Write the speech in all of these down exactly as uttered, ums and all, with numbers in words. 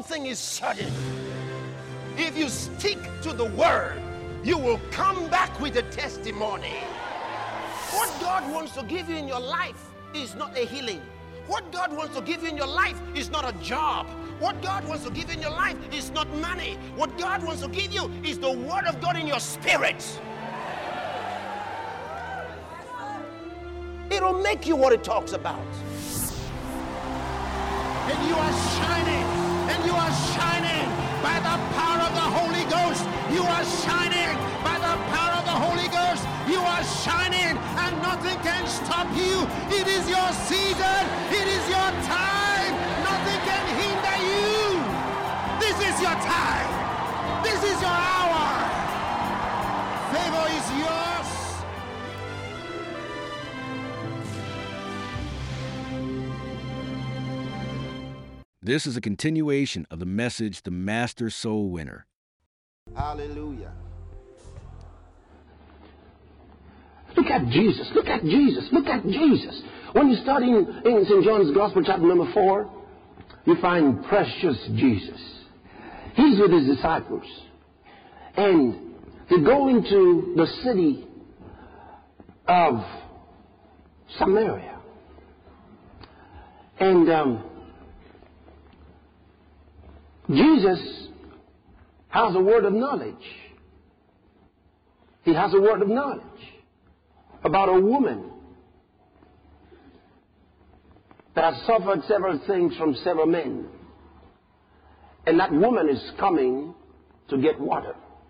thing is certain. If you stick to the word, you will come back with a testimony. What God wants to give you in your life is not a healing. What God wants to give you in your life is not a job. What God wants to give you in your life is not money. What God wants to give you is the word of God in your spirit. It'll make you what it talks about. And you are shining, and you are shining by the power of the Holy Ghost. You are shining by the power of the Holy Ghost. You are shining, and nothing can stop you. It is your season. It is your time. Nothing can hinder you. This is your time. This is your hour. Favor is yours. This is a continuation of the message, The Master Soul Winner. Hallelujah. Look at Jesus. Look at Jesus. Look at Jesus. When you start in, in Saint John's Gospel, chapter number four, you find precious Jesus. He's with his disciples. And they go into the city of Samaria. And um, Jesus has a word of knowledge. He has a word of knowledge about a woman that has suffered several things from several men. And that woman is coming to get water.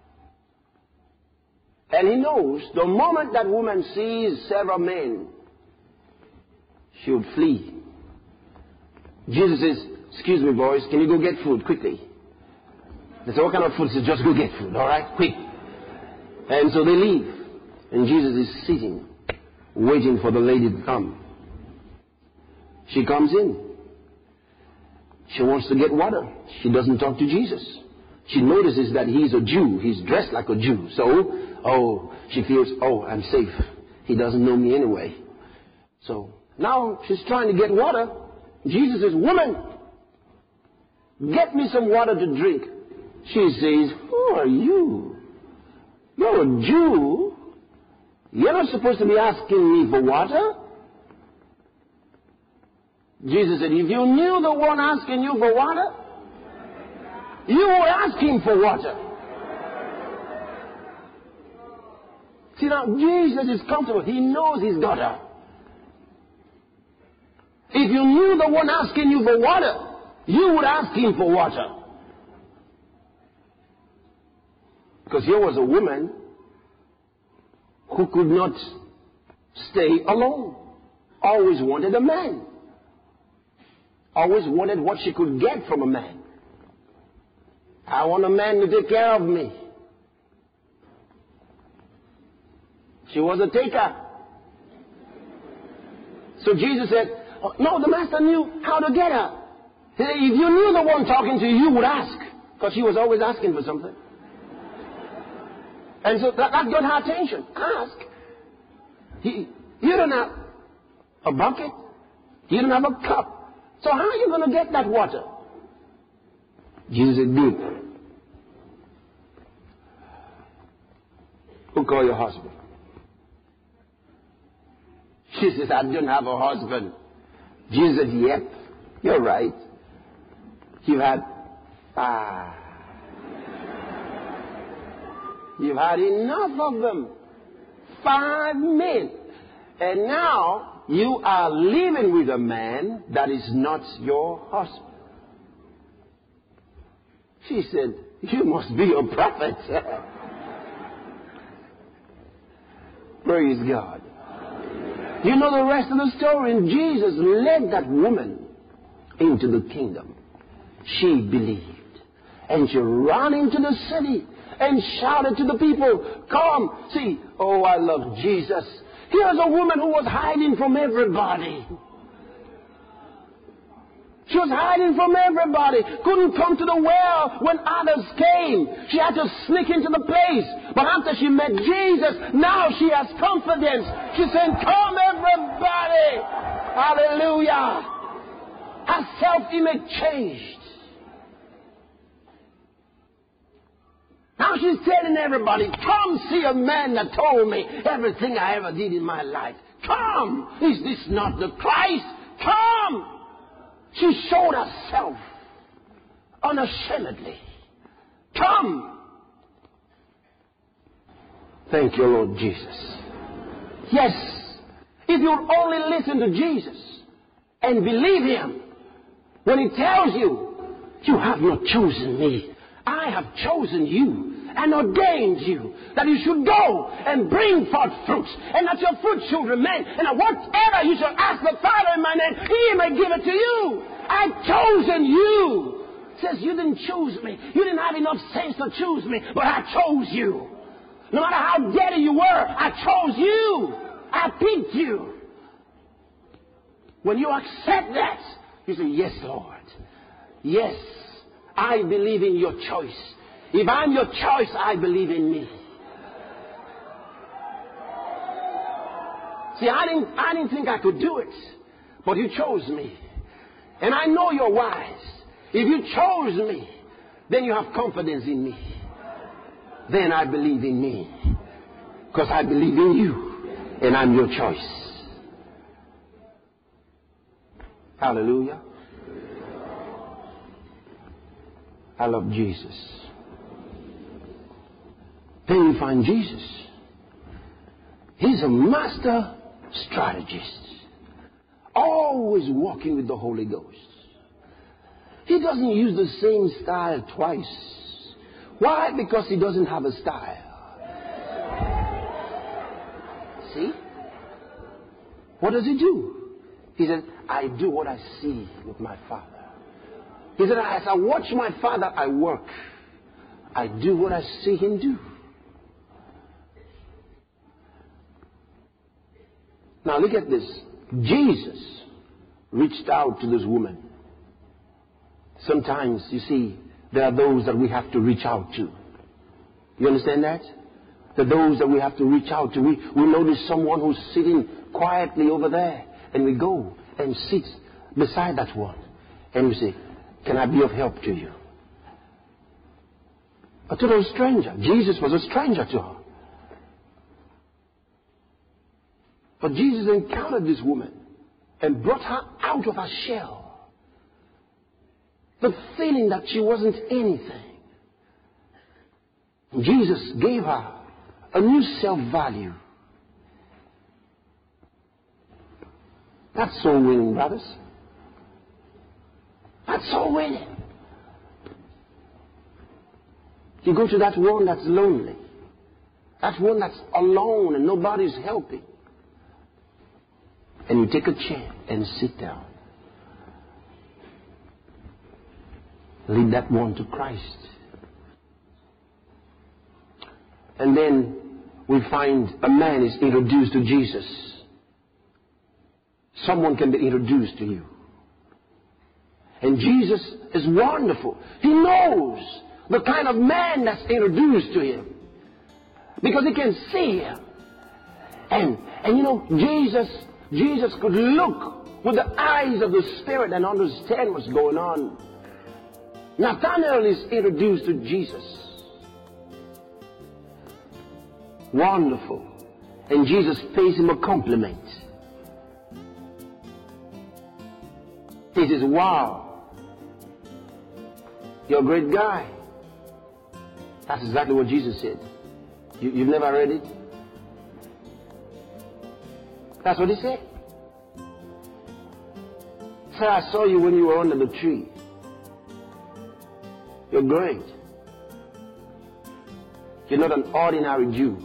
And he knows the moment that woman sees several men, she would flee. Jesus says, excuse me, boys, can you go get food quickly? They say, what kind of food? He says, just go get food, all right, quick. And so they leave. And Jesus is sitting, waiting for the lady to come. She comes in. She wants to get water. She doesn't talk to Jesus. She notices that he's a Jew. He's dressed like a Jew. So, oh, she feels, oh, I'm safe. He doesn't know me anyway. So now she's trying to get water. Jesus says, woman, get me some water to drink. She says, who are you? You're a Jew. You're not supposed to be asking me for water. Jesus said, if you knew the one asking you for water, you would ask him for water. See now, Jesus is comfortable. He knows his daughter. If you knew the one asking you for water, you would ask him for water. Because here was a woman who could not stay alone. Always wanted a man. Always wanted what she could get from a man. I want a man to take care of me. She was a taker. So Jesus said, oh, no, the master knew how to get her. He said, if you knew the one talking to you, you would ask. Because she was always asking for something. And so that, that got her attention. Ask. He, you don't have a bucket. You don't have a cup. So how are you going to get that water? Jesus said, good. Who call your husband? She says, I don't have a husband. Jesus said, yep, you're right. You had five. You've had enough of them. Five men. And now you are living with a man that is not your husband. She said, you must be a prophet. Praise God. You know the rest of the story. And Jesus led that woman into the kingdom. She believed. And she ran into the city and shouted to the people, come, see, oh, I love Jesus. Here's a woman who was hiding from everybody. She was hiding from everybody. Couldn't come to the well when others came. She had to sneak into the place. But after she met Jesus, now she has confidence. She's saying, come everybody. Hallelujah. Her self-image changed. she's telling everybody, come see a man that told me everything I ever did in my life. Come! Is this not the Christ? Come! She showed herself unashamedly. Come! Thank you, Lord Jesus. Yes, if you'll only listen to Jesus and believe Him when He tells you, you have not chosen me. I have chosen you and ordained you that you should go and bring forth fruits, and that your fruit should remain, and that whatever you shall ask the Father in my name, He may give it to you. I've chosen you. It says you didn't choose me. You didn't have enough sense to choose me, but I chose you. No matter how dirty you were, I chose you. I picked you. When you accept that, you say, yes, Lord. Yes, I believe in your choice. If I'm your choice, I believe in me. See, I didn't, I didn't think I could do it, but you chose me. And I know you're wise. If you chose me, then you have confidence in me. Then I believe in me. Because I believe in you, and I'm your choice. Hallelujah. I love Jesus. Then you find Jesus. He's a master strategist. Always walking with the Holy Ghost. He doesn't use the same style twice. Why? Because he doesn't have a style. See? What does he do? He says, I do what I see with my Father. He said, as I watch my Father, I work. I do what I see him do. Now look at this. Jesus reached out to this woman. Sometimes, you see, there are those that we have to reach out to. You understand that? There are those that we have to reach out to. We, we notice someone who's sitting quietly over there, and we go and sit beside that one. And we say, can I be of help to you? But to those stranger, Jesus was a stranger to her. But Jesus encountered this woman and brought her out of her shell. The feeling that she wasn't anything. Jesus gave her a new self-value. That's soul winning, brothers. That's soul winning. You go to that one that's lonely. That one that's alone and nobody's helping. And you take a chair and sit down. Lead that one to Christ. And then we find a man is introduced to Jesus. Someone can be introduced to you. And Jesus is wonderful. He knows the kind of man that's introduced to him. Because he can see him. And, and you know, Jesus, Jesus could look with the eyes of the Spirit and understand what's going on. Nathanael is introduced to Jesus. Wonderful. And Jesus pays him a compliment. He says, wow, you're a great guy. That's exactly what Jesus said. You, you've never read it? That's what he said. Sir, I saw you when you were under the tree. You're great. You're not an ordinary Jew.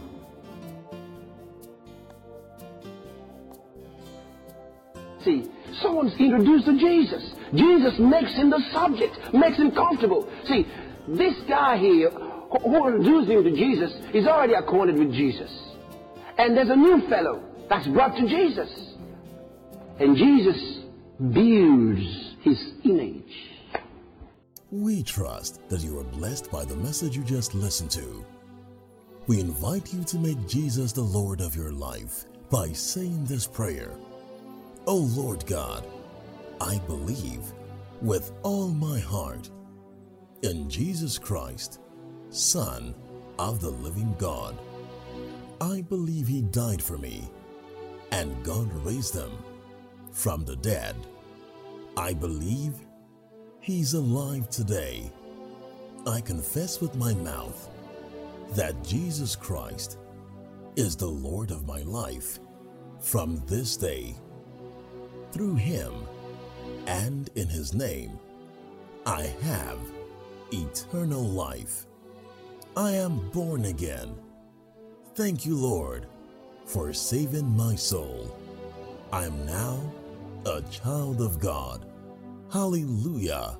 See, someone's introduced to Jesus. Jesus makes him the subject, makes him comfortable. See, this guy here who introduced him to Jesus is already acquainted with Jesus. And there's a new fellow that's brought to Jesus. And Jesus builds his image. We trust that you are blessed by the message you just listened to. We invite you to make Jesus the Lord of your life by saying this prayer. O Lord God, I believe with all my heart in Jesus Christ, Son of the living God. I believe he died for me, and God raised him from the dead. I believe he's alive today. I confess with my mouth that Jesus Christ is the Lord of my life from this day. Through him and in his name, I have eternal life. I am born again. Thank you, Lord, for saving my soul. I am now a child of God. Hallelujah.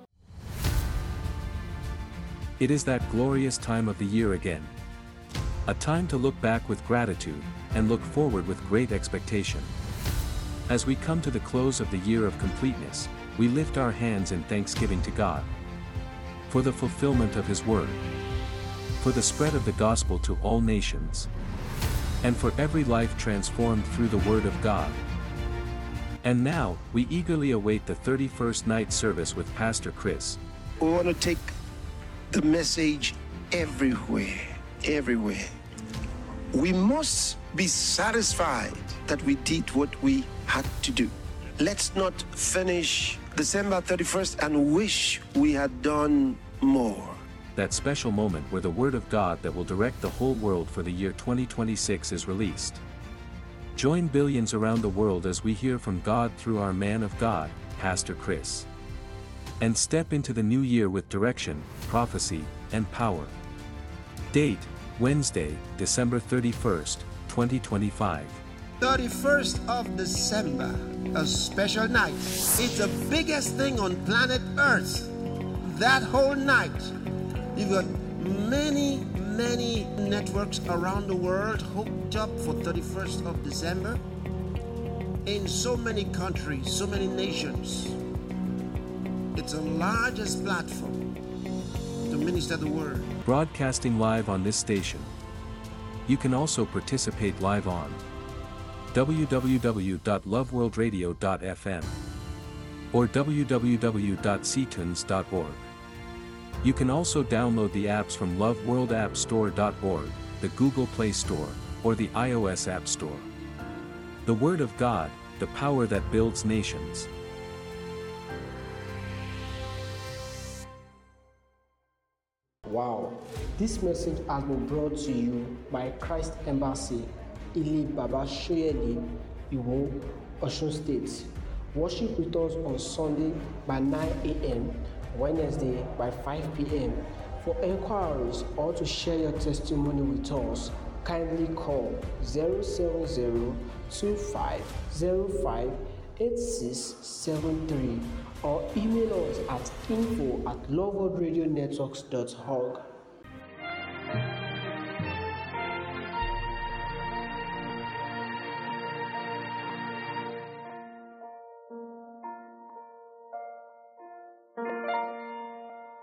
It is that glorious time of the year again. A time to look back with gratitude and look forward with great expectation. As we come to the close of the year of completeness, we lift our hands in thanksgiving to God for the fulfillment of his word, for the spread of the gospel to all nations, and for every life transformed through the word of God. And now, we eagerly await the thirty-first night service with Pastor Chris. We want to take the message everywhere, everywhere. We must be satisfied that we did what we had to do. Let's not finish December thirty-first and wish we had done more. That special moment where the Word of God that will direct the whole world for the year twenty twenty-six is released. Join billions around the world as we hear from God through our man of God, Pastor Chris. And step into the new year with direction, prophecy, and power. Date, Wednesday, December thirty-first, twenty twenty-five. thirty-first of December, a special night. It's the biggest thing on planet Earth. That whole night, you've got many, many networks around the world hooked up for thirty-first of December. In so many countries, so many nations. It's the largest platform to minister the word. Broadcasting live on this station. You can also participate live on w w w dot love world radio dot f m or w w w dot c tunes dot org. You can also download the apps from love world app store dot org, the Google Play Store, or the iOS App Store. The Word of God, the power that builds nations. Wow, this message has been brought to you by Christ Embassy, Ili Baba Shoyeli, Iwo, Osun State. Worship with us on Sunday by nine a m, Wednesday by five p m For inquiries or to share your testimony with us, kindly call zero seven zero, two five zero five, eight six seven three or email us at info at love world radio networks dot org.